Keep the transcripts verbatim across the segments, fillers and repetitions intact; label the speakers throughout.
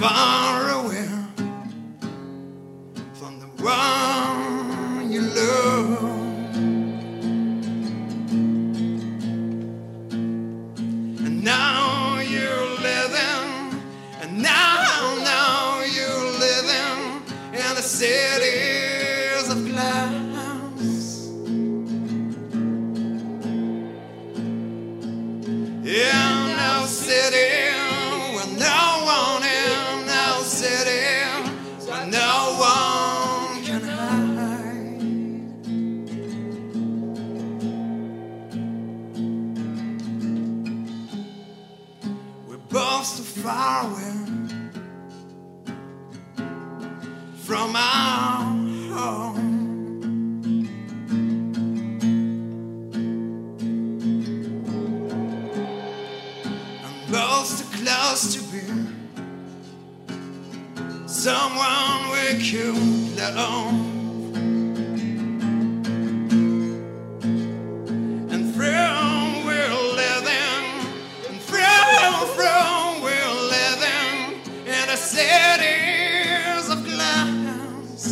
Speaker 1: far away from the one you love. And now you're living, and now, now you're living in the cities of glass. In no city where no one in, no city where no one can hide. We're both so far away from our home. Both too close to be someone we could love. And from we're living, and from, from we're living in the cities of glass.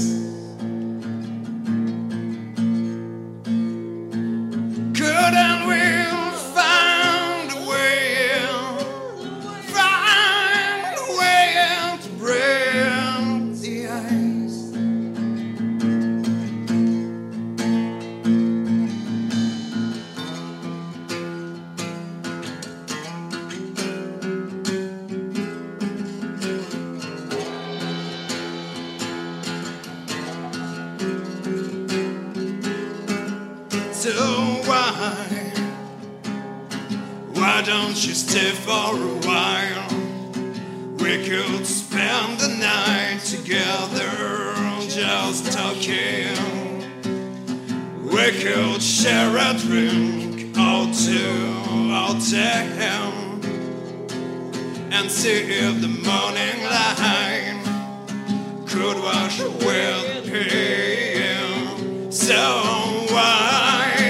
Speaker 1: Couldn't we find a way? So why, why don't you stay for a while? We could spend the night together just talking. We could share a drink or two or ten and see if the morning light could wash away the pain. So why,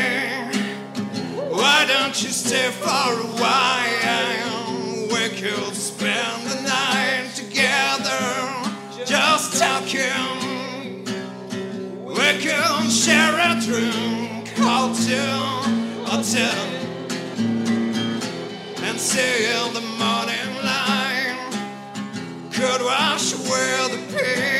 Speaker 1: why don't you stay for a while? We could spend the night together just talking. We could share a drink or two or ten and see if the morning light could wash away the pain.